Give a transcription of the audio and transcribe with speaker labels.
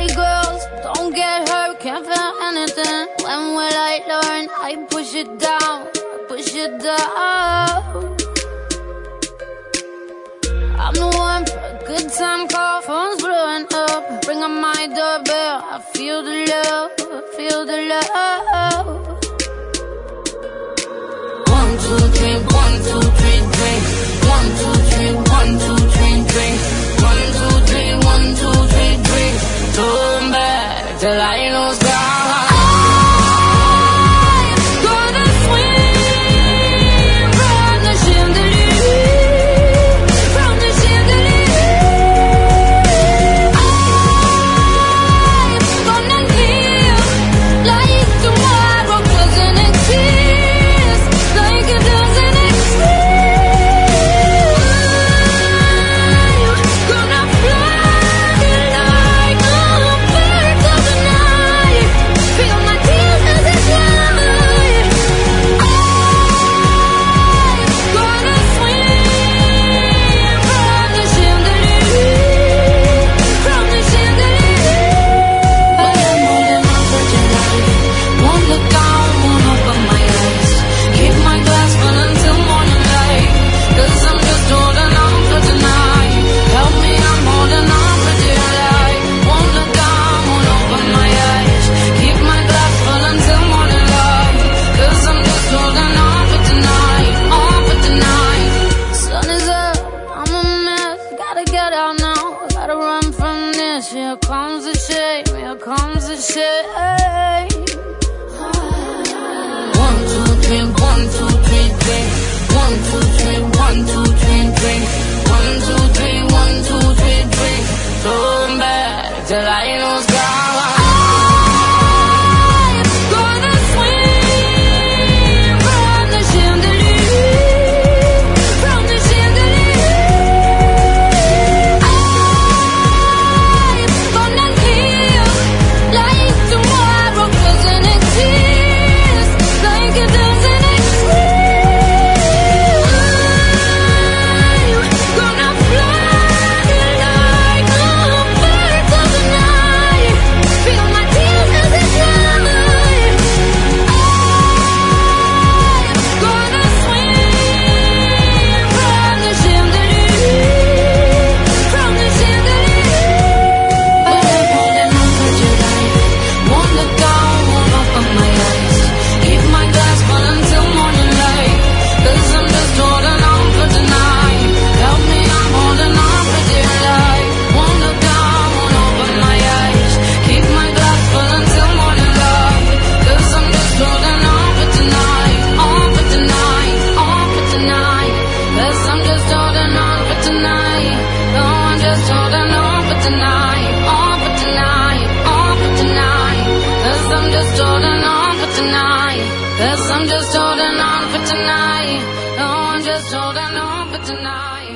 Speaker 1: Party girls, don't get hurt, can't feel anything. When will I learn? I push it down, push it down. I'm the one for a good time call, phone's blowing up. Bring on my doorbell, I feel the love, I feel the love. 1, 2, 3, 1, 2, 3, drink. 1, 2, 3, 1, 2, 3, drink. 1, 2, 3, 1, 2, 3, drink. Turn back till I lose God. Here comes the shame, here comes the shame. 1, 2, 3, 1, 2, 3, drink. 1, 2, 3, 1, 2, 3, drink. 1, 2, 3, 1, 2, 3, drink. Turn back till I lose God. Cause I'm just holding on for tonight. No, I'm just holding on for tonight.